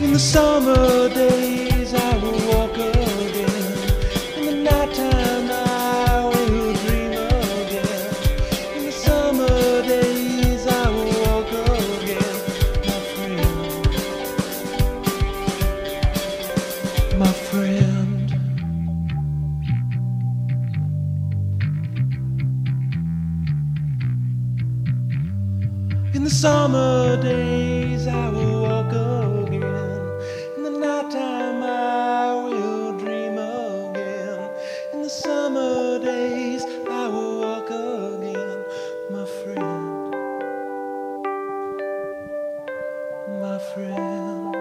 In the summer days I will walk again. In the nighttime I will dream again. In the summer days I will walk again. My friend, my friend. In the summer days I will walk again. In the nighttime I will dream again. In the summer days I will walk again. My friend, my friend.